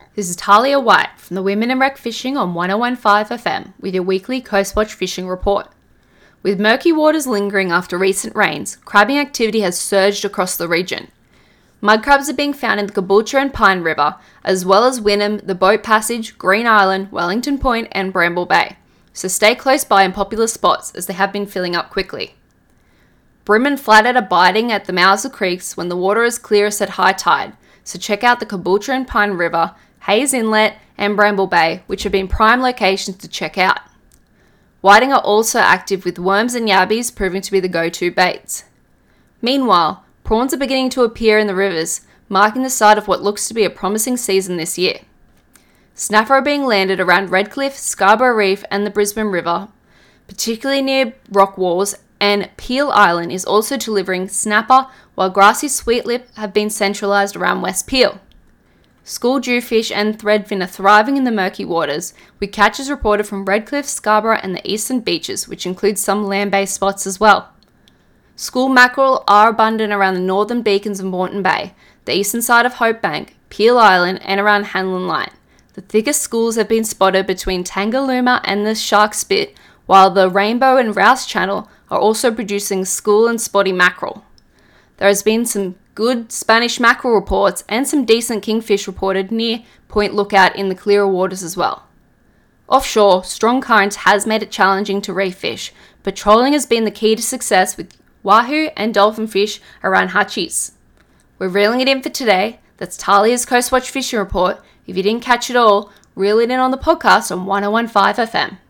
This is Talia White from the Women in Rec Fishing on 101.5 FM with your weekly Coastwatch Fishing Report. With murky waters lingering after recent rains, crabbing activity has surged across the region. Mud crabs are being found in the Caboolture and Pine River, as well as Wynnum, the Boat Passage, Green Island, Wellington Point and Bramble Bay, so stay close by in popular spots as they have been filling up quickly. Bream and flathead are biting at the mouths of creeks when the water is clearest at high tide, so check out the Caboolture and Pine River, Hayes Inlet and Bramble Bay, which have been prime locations to check out. Whiting are also active with worms and yabbies proving to be the go-to baits. Meanwhile, prawns are beginning to appear in the rivers, marking the start of what looks to be a promising season this year. Snapper are being landed around Redcliffe, Scarborough Reef and the Brisbane River, particularly near rock walls, and Peel Island is also delivering snapper, while grassy sweetlip have been centralised around West Peel. School jewfish and threadfin are thriving in the murky waters, with catches reported from Redcliffe, Scarborough and the eastern beaches, which includes some land-based spots as well. School mackerel are abundant around the northern beacons of Moreton Bay, the eastern side of Hope Bank, Peel Island and around Hanlon Line. The thickest schools have been spotted between Tangalooma and the Shark Spit, while the Rainbow and Rouse Channel are also producing school and spotty mackerel. There has been some good Spanish mackerel reports and some decent kingfish reported near Point Lookout in the clearer waters as well. Offshore, strong currents has made it challenging to reef fish, but trolling has been the key to success with wahoo and dolphin fish around Hutchies. We're reeling it in for today. That's Talia's Coastwatch Fishing Report. If you didn't catch it all, reel it in on the podcast on 101.5 FM.